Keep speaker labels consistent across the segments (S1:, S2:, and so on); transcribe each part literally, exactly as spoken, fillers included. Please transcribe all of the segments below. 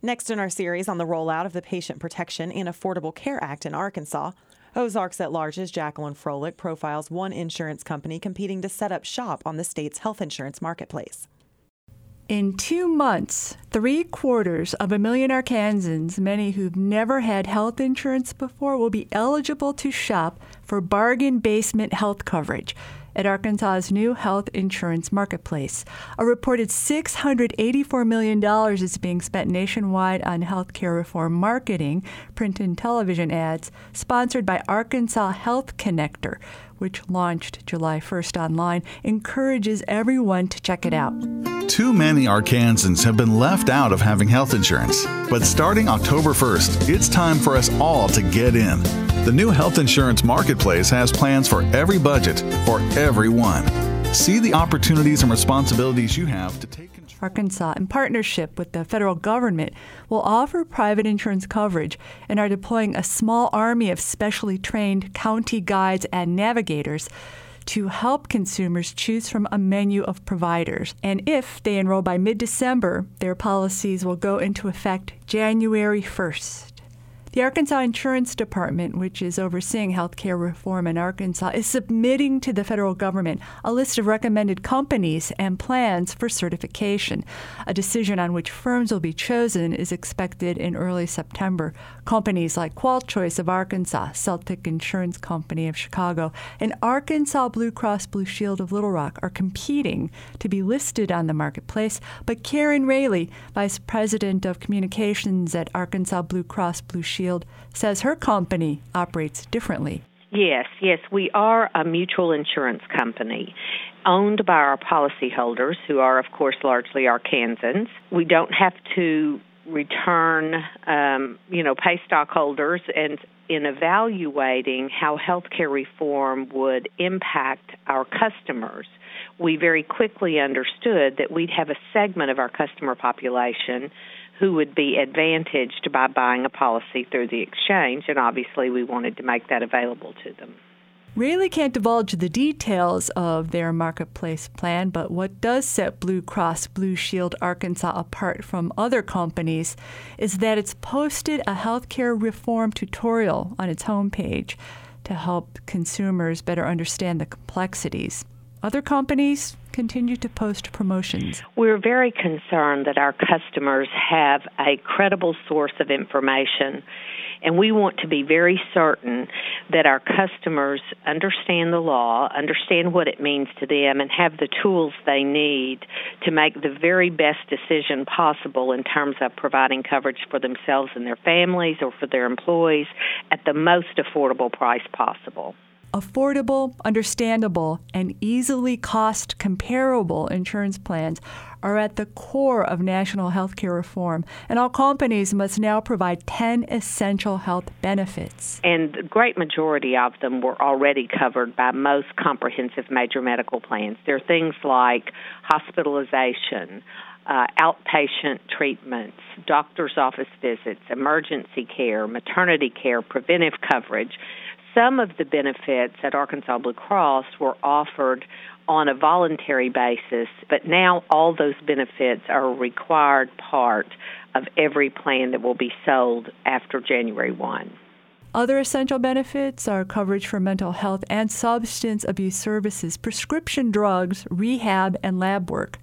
S1: Next in our series on the rollout of the Patient Protection and Affordable Care Act in Arkansas, Ozarks at Large's Jacqueline Froelich profiles one insurance company competing to set up shop on the state's health insurance marketplace.
S2: In two months, three quarters of a million Arkansans, many who've never had health insurance before, will be eligible to shop for bargain basement health coverage at Arkansas's new health insurance marketplace. A reported six hundred eighty-four million dollars is being spent nationwide on healthcare reform marketing, print and television ads, sponsored by Arkansas Health Connector, which launched July first online, encourages everyone to check it out.
S3: Too many Arkansans have been left out of having health insurance. But starting October first, it's time for us all to get in. The new health insurance marketplace has plans for every budget, for everyone. See the opportunities and responsibilities you have to take control.
S2: Arkansas, in partnership with the federal government, will offer private insurance coverage and are deploying a small army of specially trained county guides and navigators to help consumers choose from a menu of providers. And if they enroll by mid-December, their policies will go into effect January first. The Arkansas Insurance Department, which is overseeing healthcare reform in Arkansas, is submitting to the federal government a list of recommended companies and plans for certification. A decision on which firms will be chosen is expected in early September. Companies like QualChoice of Arkansas, Celtic Insurance Company of Chicago, and Arkansas Blue Cross Blue Shield of Little Rock are competing to be listed on the marketplace, but Karen Raley, Vice President of Communications at Arkansas Blue Cross Blue Shield, says her company operates differently.
S4: Yes, yes, we are a mutual insurance company owned by our policyholders, who are, of course, largely Arkansans. We don't have to return, um, you know, pay stockholders, and in evaluating how healthcare reform would impact our customers, we very quickly understood that we'd have a segment of our customer population who would be advantaged by buying a policy through the exchange, and obviously we wanted to make that available to them.
S2: Rayleigh can't divulge the details of their marketplace plan, but what does set Blue Cross Blue Shield Arkansas apart from other companies is that it's posted a healthcare reform tutorial on its homepage to help consumers better understand the complexities. Other companies continue to post promotions.
S4: We're very concerned that our customers have a credible source of information, and we want to be very certain that our customers understand the law, understand what it means to them, and have the tools they need to make the very best decision possible in terms of providing coverage for themselves and their families or for their employees at the most affordable price possible.
S2: Affordable, understandable, and easily cost-comparable insurance plans are at the core of national healthcare reform, and all companies must now provide ten essential health benefits.
S4: And the great majority of them were already covered by most comprehensive major medical plans. There are things like hospitalization, Uh, outpatient treatments, doctor's office visits, emergency care, maternity care, preventive coverage. Some of the benefits at Arkansas Blue Cross were offered on a voluntary basis, but now all those benefits are a required part of every plan that will be sold after January first.
S2: Other essential benefits are coverage for mental health and substance abuse services, prescription drugs, rehab, and lab work.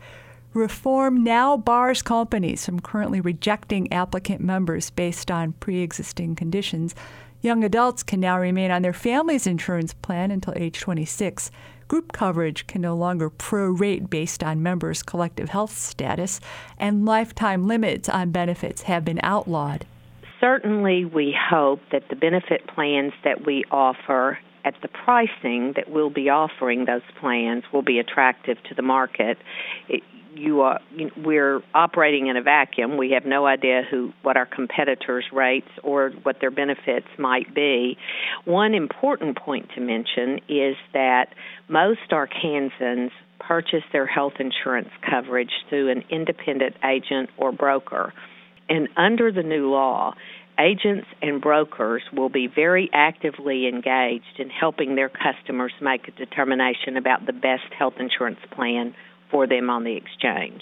S2: Reform now bars companies from currently rejecting applicant members based on pre-existing conditions. Young adults can now remain on their family's insurance plan until age twenty-six. Group coverage can no longer prorate based on members' collective health status, and lifetime limits on benefits have been outlawed.
S4: Certainly, we hope that the benefit plans that we offer at the pricing that we'll be offering those plans will be attractive to the market. It, You are, we're operating in a vacuum. We have no idea who, what our competitors' rates or what their benefits might be. One important point to mention is that most Arkansans purchase their health insurance coverage through an independent agent or broker. And under the new law, agents and brokers will be very actively engaged in helping their customers make a determination about the best health insurance plan for them on the exchange.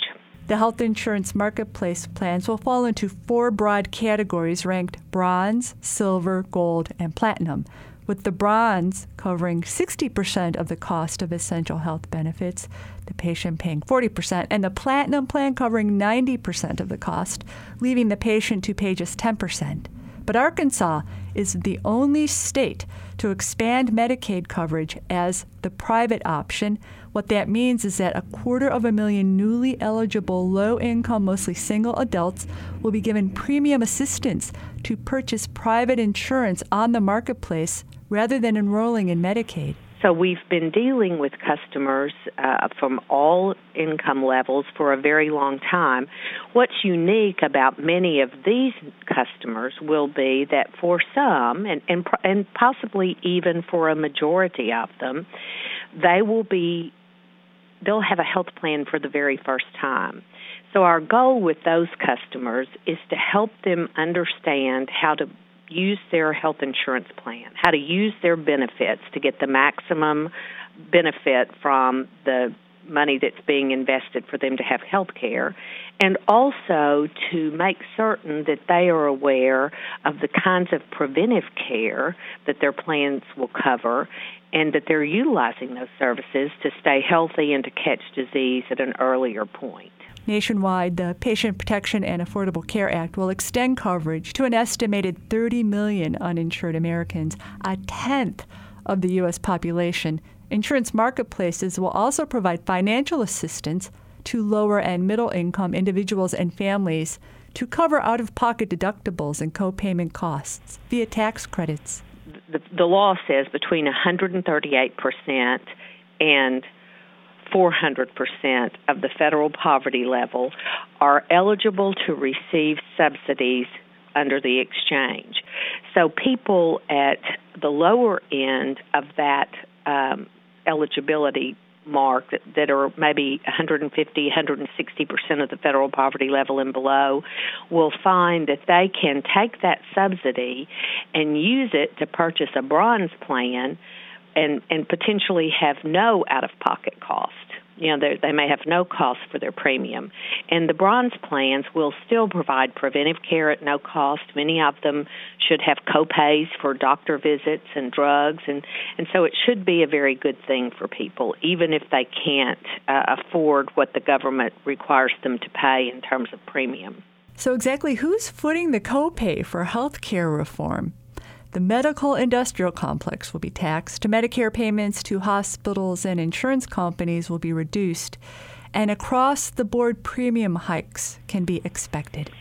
S2: The health insurance marketplace plans will fall into four broad categories ranked bronze, silver, gold, and platinum, with the bronze covering sixty percent of the cost of essential health benefits, the patient paying forty percent, and the platinum plan covering ninety percent of the cost, leaving the patient to pay just ten percent. But Arkansas is the only state to expand Medicaid coverage as the private option. What that means is that a quarter of a million newly eligible low-income, mostly single adults will be given premium assistance to purchase private insurance on the marketplace rather than enrolling in Medicaid.
S4: So we've been dealing with customers uh, from all income levels for a very long time. What's unique about many of these customers will be that for some, and, and, and possibly even for a majority of them, they will be, they'll have a health plan for the very first time. So our goal with those customers is to help them understand how to use their health insurance plan, how to use their benefits to get the maximum benefit from the money that's being invested for them to have health care, and also to make certain that they are aware of the kinds of preventive care that their plans will cover and that they're utilizing those services to stay healthy and to catch disease at an earlier point.
S2: Nationwide, the Patient Protection and Affordable Care Act will extend coverage to an estimated thirty million uninsured Americans, a tenth of the U S population. Insurance marketplaces will also provide financial assistance to lower and middle-income individuals and families to cover out-of-pocket deductibles and co-payment costs via tax credits.
S4: The, the law says between one hundred thirty-eight percent and four hundred percent of the federal poverty level are eligible to receive subsidies under the exchange. So people at the lower end of that um, eligibility mark that, that are maybe one hundred fifty, one hundred sixty percent of the federal poverty level and below will find that they can take that subsidy and use it to purchase a bronze plan and, and potentially have no out-of-pocket cost. You know, they may have no cost for their premium. And the bronze plans will still provide preventive care at no cost. Many of them should have co-pays for doctor visits and drugs. And, and so it should be a very good thing for people, even if they can't uh, afford what the government requires them to pay in terms of premium.
S2: So exactly who's footing the co-pay for health care reform? The medical industrial complex will be taxed, Medicare payments to hospitals and insurance companies will be reduced, and across-the-board premium hikes can be expected.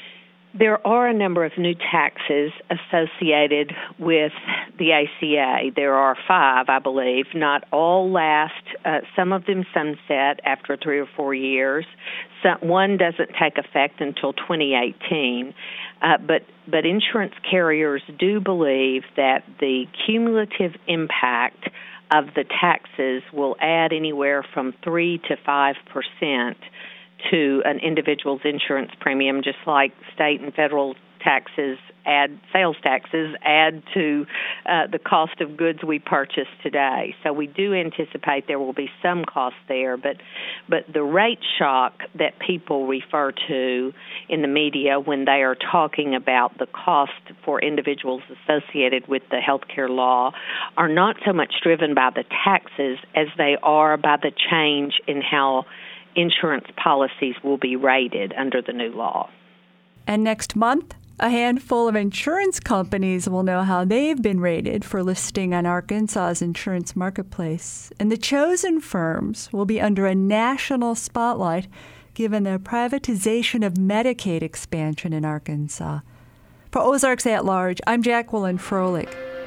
S4: There are a number of new taxes associated with the A C A. There are five, I believe. Not all last. Uh, some of them sunset after three or four years. Some, one doesn't take effect until twenty eighteen. Uh, but, but insurance carriers do believe that the cumulative impact of the taxes will add anywhere from three to five percent to an individual's insurance premium, just like state and federal taxes add, sales taxes add to uh, the cost of goods we purchase today. So we do anticipate there will be some cost there, but but the rate shock that people refer to in the media when they are talking about the cost for individuals associated with the healthcare law are not so much driven by the taxes as they are by the change in how insurance policies will be rated under the new law.
S2: And next month, a handful of insurance companies will know how they've been rated for listing on Arkansas's insurance marketplace. And the chosen firms will be under a national spotlight given the privatization of Medicaid expansion in Arkansas. For Ozarks at Large, I'm Jacqueline Froelich.